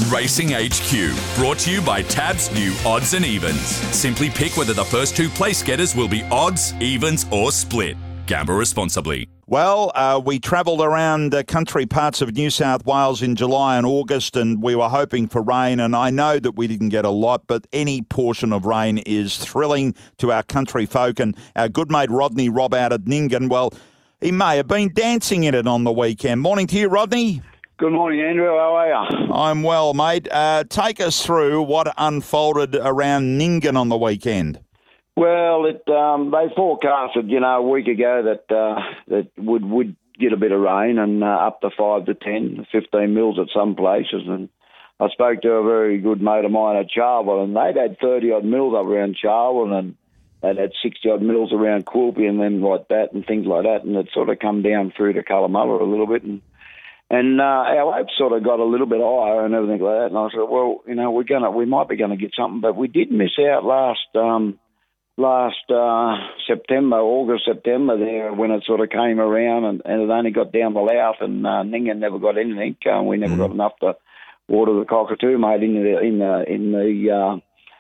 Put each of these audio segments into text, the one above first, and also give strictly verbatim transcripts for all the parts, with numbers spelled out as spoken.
Racing H Q, brought to you by Tab's new Odds and Evens. Simply pick whether the first two place getters will be odds, evens or split. Gamble responsibly. Well, uh, we travelled around uh, country parts of New South Wales in July and August, and we were hoping for rain, and I know that we didn't get a lot, but any portion of rain is thrilling to our country folk. And our good mate Rodney Robb out at Nyngan, well, he may have been dancing in it on the weekend. Morning to you, Rodney. Good morning, Andrew. How are you? I'm well, mate. Uh, take us through what unfolded around Nyngan on the weekend. Well, it um, they forecasted, you know, a week ago that uh, that would would get a bit of rain and uh, up to five to ten, fifteen mils at some places. And I spoke to a very good mate of mine at Charleville, and they'd had thirty odd mils up around Charleville, and they'd had sixty odd mils around Quilpie and then like that and things like that. And it sort of come down through to Colomulla a little bit, and. And uh, our hopes sort of got a little bit higher and everything like that. And I said, well, you know, we're gonna, we might be going to get something, but we did miss out last um, last uh, September, August, September there when it sort of came around, and, and it only got down the Louth, and uh, Nyngan never got anything. Uh, we never mm. got enough to water the cockatoo, mate, in the in the in the uh,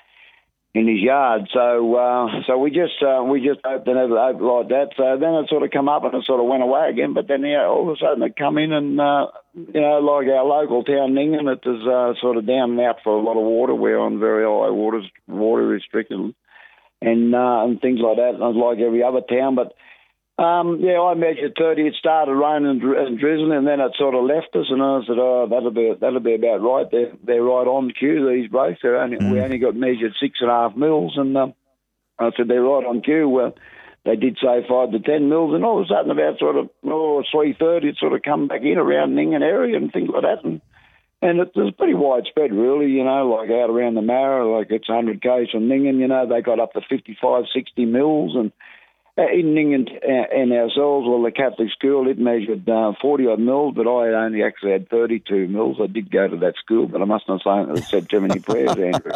in his yard. So uh, so we just uh, we just hoped and hoped like that. So then it sort of come up and it sort of went away again. But then yeah, all of a sudden it come in and uh, you know, like our local town Nyngan, it is uh, sort of down and out for a lot of water. We're on very high waters, water restricted, and uh, and things like that. And it's like every other town, but. Um, yeah, I measured thirty. It started raining and, dri- and drizzling, and then it sort of left us. And I said, "Oh, that'll be that'll be about right. They're they're right on cue. These blokes. They're only mm. we only got measured six and a half mils." And um, I said, "They're right on cue." Well, they did say five to ten mils, and all of a sudden, about sort of oh three thirty, it sort of come back in around Nyngan area and things like that. And and it was pretty widespread, really. You know, like out around the Marra, like it's one hundred k's from Nyngan. You know, they got up to fifty-five, sixty mils, and. Uh, in Nyngan and ourselves, well, the Catholic school, it measured uh, forty odd mils, but I only actually had thirty-two mils. I did go to that school, but I must not say it said too many prayers, Andrew.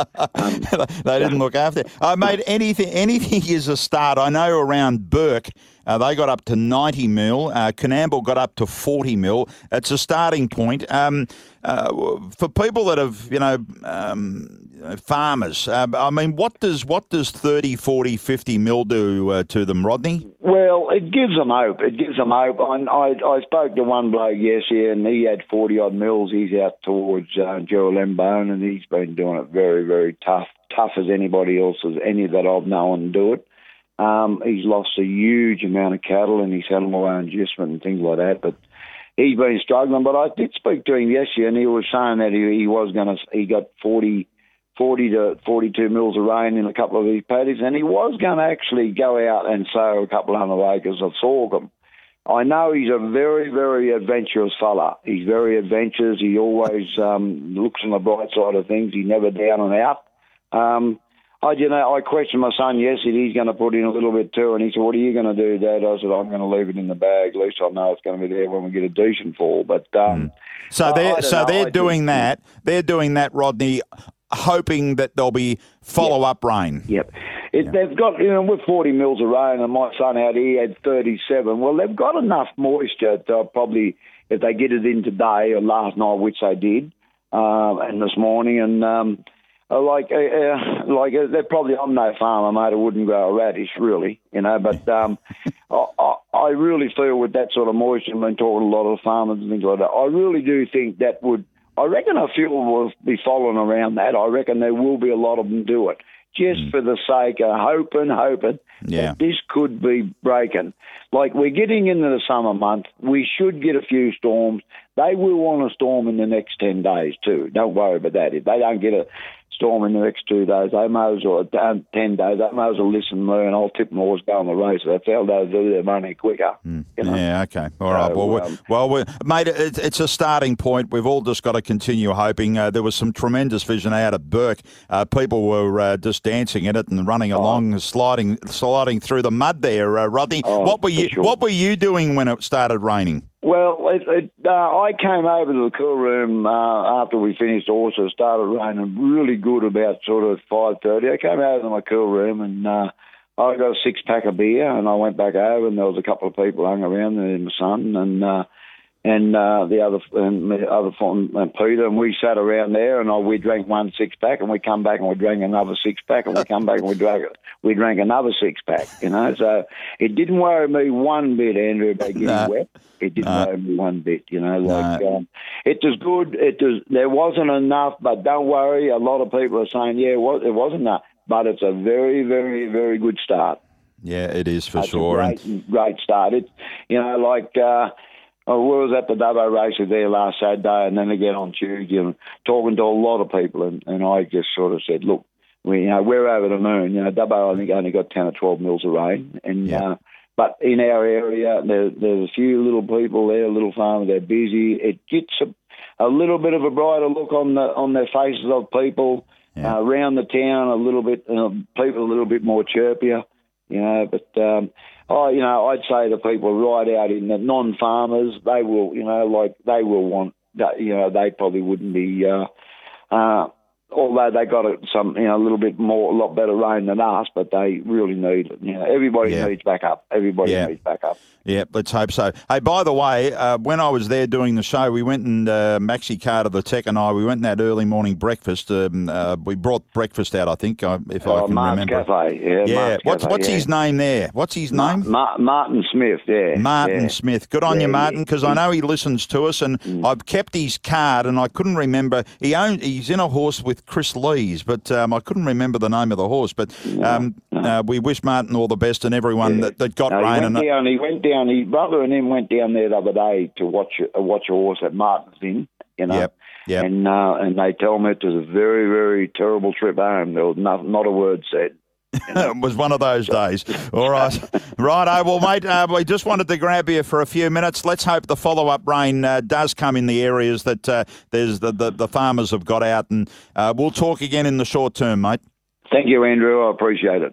Um, they didn't look after it. I made anything, anything is a start. I know around Burke, uh, they got up to ninety mil. Uh, Coonamble got up to forty mil. It's a starting point. Um, uh, for people that have, you know, um, farmers, uh, I mean, what does what does thirty, forty, fifty mil do uh, to them, Rodney? Well, it gives them hope. It gives them hope. I, I, I spoke to one bloke yesterday, and he had forty odd mils. He's out towards uh, Geraldine, and he's been doing it very, very tough, tough as anybody else, as any that I've known do it. Um, he's lost a huge amount of cattle, and he's had them away on adjustment and things like that. But he's been struggling. But I did speak to him yesterday, and he was saying that he, he was going to. He got forty. forty to forty-two mils of rain in a couple of these paddies, and he was going to actually go out and sow a couple hundred acres of sorghum. I know he's a very, very adventurous fella. He's very adventurous. He always um, looks on the bright side of things. He's never down and out. Um, I, you know, I questioned my son yesterday. He's going to put in a little bit too, and he said, "What are you going to do, Dad?" I said, "I'm going to leave it in the bag. At least I know it's going to be there when we get a decent fall." But um, mm. so they're so know. they're I doing think, that. They're doing that, Rodney, hoping that there'll be follow-up yep. rain. Yep. It, yep. They've got, you know, with forty mils of rain, and my son out here had thirty-seven. Well, they've got enough moisture to probably, if they get it in today or last night, which they did, uh, and this morning, and um, like, uh, uh, like uh, they're probably, I'm no farmer, mate. I wouldn't grow a radish, really, you know, but um, I, I, I really feel with that sort of moisture, I've been talking to a lot of farmers and things like that, I really do think that would, I reckon a few will be following around that. I reckon there will be a lot of them do it, just mm. for the sake of hoping, hoping yeah. that this could be breaking. Like, we're getting into the summer month. We should get a few storms. They will want a storm in the next ten days too. Don't worry about that. If they don't get a storm in the next two days, they may as well, um, ten days, they may as well listen and learn. I'll tip more go on the race. That's how they'll do their money quicker. Mm. You know? Yeah, okay. All right. So, well, um, well we're, mate, it, it's a starting point. We've all just got to continue hoping. Uh, there was some tremendous vision out of Burke. Uh, people were uh, just dancing in it and running oh. along, sliding sliding through the mud there, uh, Rodney. Oh, what were you sure. What were you doing when it started raining? Well, it, it, uh, I came over to the cool room uh, after we finished. Also started raining really good about sort of five thirty. I came over to my cool room and uh, I got a six pack of beer and I went back over and there was a couple of people hung around there, my son, and uh, and uh, the other and the other and Peter, and we sat around there, and I, we drank one six pack, and we come back and we drank another six pack, and we come back and we drank we drank another six pack. You know, so it didn't worry me one bit, Andrew, about getting No. wet. It didn't No. worry me one bit. You know, like No. um, it was good. It was there wasn't enough, but don't worry. A lot of people are saying, yeah, well, it wasn't enough, but it's a very, very, very good start. Yeah, it is for It's sure. a great, great start. It's, you know, like uh, I was at the Dubbo races there last Saturday, and then again on Tuesday, and talking to a lot of people, and, and I just sort of said, look, we, you know, we're over the moon. You know, Dubbo, I think, only got ten or twelve mils of rain, and Yeah. uh, but in our area, there, there's a few little people there, little farmers. They're busy. It gets a, a little bit of a brighter look on the on their faces of people Yeah. uh, around the town. A little bit, uh, people a little bit more chirpier. You know, but um, oh, you know, I'd say the people right out in the non-farmers, they will, you know, like they will want that. You know, they probably wouldn't be. Uh, uh, although they got a, some, you know, a little bit more, a lot better rain than us, but they really need it. You know, everybody Yeah. needs backup. Everybody Yeah. needs backup. Yeah, let's hope so. Hey, by the way, uh, when I was there doing the show, we went and uh, Maxi Carter, the tech, and I, we went and had early morning breakfast. Um, uh, we brought breakfast out, I think, uh, if I Oh, can Mark's remember. Cafe, yeah. Yeah. Mark's What's Cafe, what's yeah. his name there? What's his name? Ma- Martin Smith, yeah. Martin yeah. Smith. Good on Yeah, you, yeah. Martin, because I know he listens to us, and I've kept his card, and I couldn't remember. He own, He's in a horse with Chris Lees, but um, I couldn't remember the name of the horse. But um, uh, we wish Martin all the best and everyone that, that got No, he rain. went And down. He went down. His brother and him went down there the other day to watch a, watch a horse that Martin's in. You know, Yep, yep. and uh, and they tell me it was a very very terrible trip home. There was not, not a word said. it was one of those days. All right. Righto. Well, mate, uh, we just wanted to grab you for a few minutes. Let's hope the follow-up rain uh, does come in the areas that uh, there's the, the, the farmers have got out, and uh, we'll talk again in the short term, mate. Thank you, Andrew. I appreciate it.